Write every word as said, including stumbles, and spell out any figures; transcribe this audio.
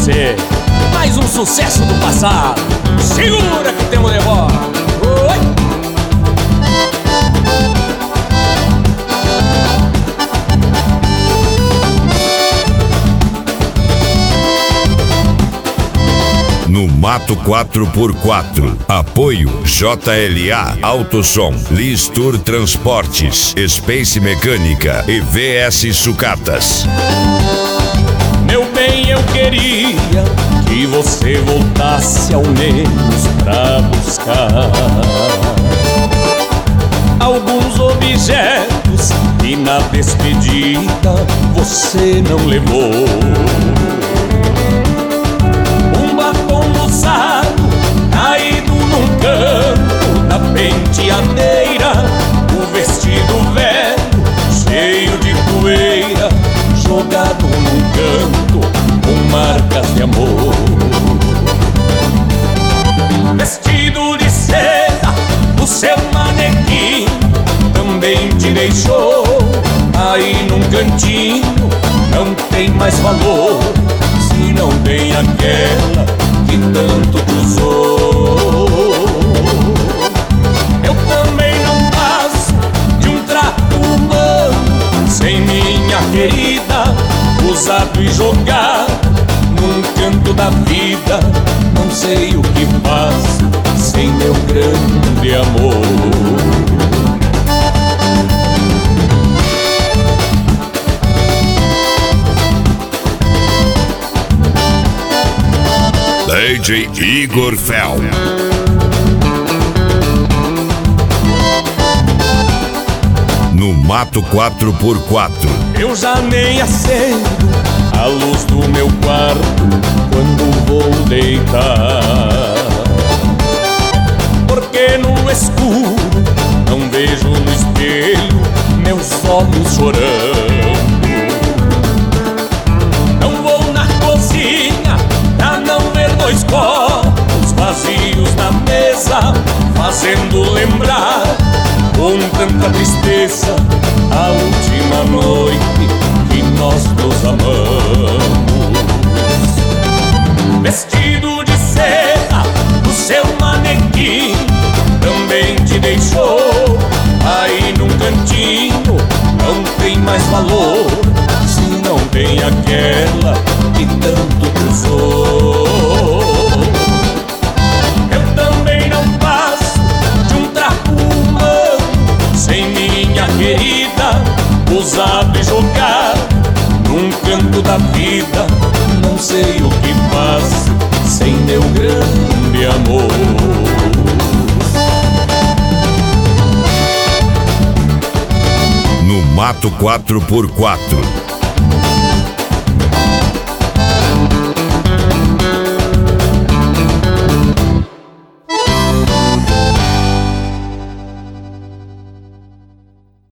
você mais um sucesso do passado. Segura que temos de volta. Oi! No Mato quatro por quatro. Apoio J L A Autosom, Listur Transportes, Space Mecânica e V S Sucatas. Meu bem, eu queria que você voltasse ao menos pra buscar alguns objetos que na despedida você não levou. Um batom moçado caído num canto da penteadeira, o vestido velho cheio de poeira jogado num canto com marcas de amor. Vestido de seda, o seu manequim também te deixou. Aí num cantinho não tem mais valor, se não tem aquela que tanto te usou. Eu também não passo de um trapo humano sem minha querida, usado e jogado num canto da vida. Não sei o que faço sem meu grande amor. D J Igor Fel. No Mato quatro por quatro. Eu já nem acendo a luz do meu quarto quando vou deitar, porque no escuro não vejo no espelho meus olhos chorando. Não vou na cozinha pra não ver dois copos vazios na mesa, fazendo lembrar com tanta tristeza a última noite que nós nos amamos. Vestido de seda, o seu manequim também te deixou. Aí num cantinho não tem mais valor, se não tem aquela que tanto te usou. Eu também não passo de um trapo humano sem minha querida, usado e jogado num canto da vida. Não sei o que faço sem meu grande amor. No Mato quatro por quatro.